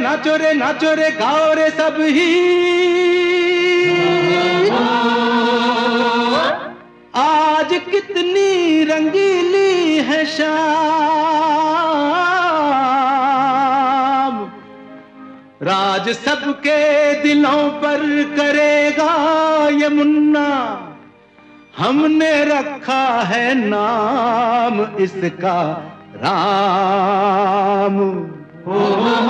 नाचो रे गाओ रे सब ही। आज कितनी रंगीली है शाम, राज सबके दिलों पर करेगा ये मुन्ना। हमने रखा है नाम इसका राम। हो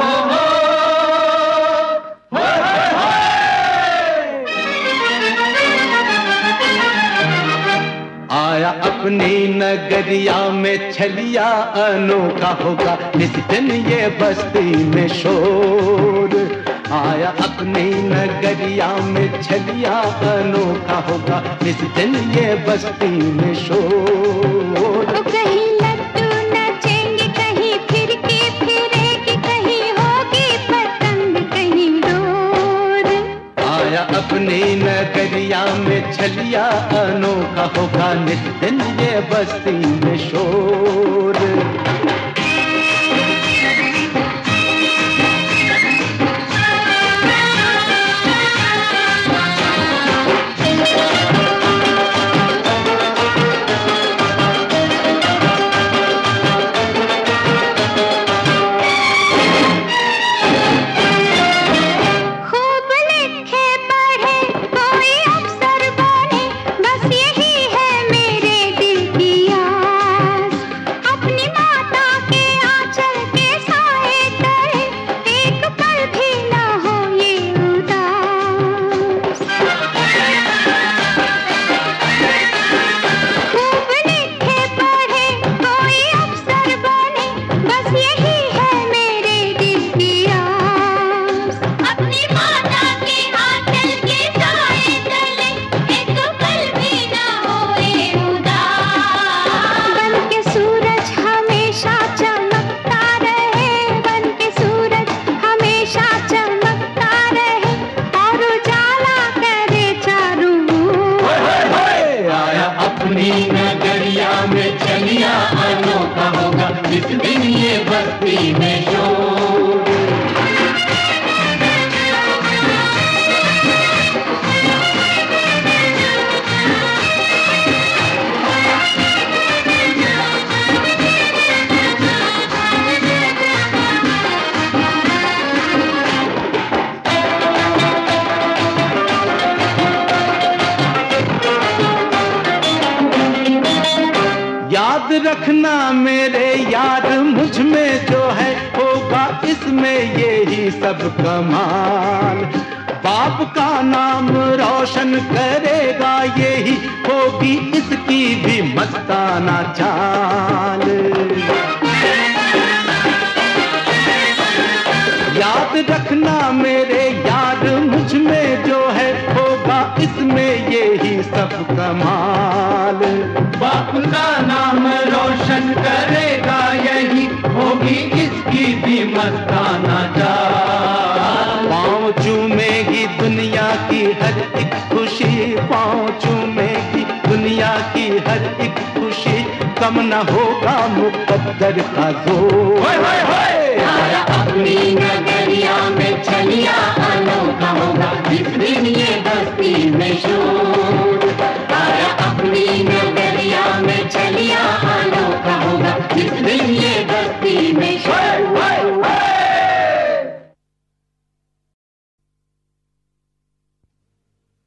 आया अपनी नगरिया में छलिया, अनोखा होगा इस दिन ये बस्ती में शोर। आया अपनी नगरिया में छलिया, अनोखा होगा इस दिन ये बस्ती में शोर। तो कहीं लड्डू नचेंगे, कहीं फिरकी फिरेगी, कहीं होगी पतंग कहीं डोर। आया अपनी नगरिया में छलिया, अनोखा होगा नित दिन ये बस्ती में शोर। नगरिया में चलिया, अनोखा होगा इस दिन ये बस्ती में शोर। याद रखना मेरे यार, मुझ में जो है होगा इसमें यही सब कमाल। बाप का नाम रोशन करेगा, यही होगी इसकी भी मस्ताना चाल। याद रखना मेरे यार, मुझ में जो है होगा इसमें यही सब कमाल। बाप का नाम रोशन करेगा, यही होगी इसकी भी मस्ताना चाल। पाँव चूमेगी दुनिया की हर एक खुशी, पाँव चूमेगी दुनिया की हर एक खुशी, कम न होगा मुकद्दर का जोर। आया अपनी नगरिया में चलिया, अनोखा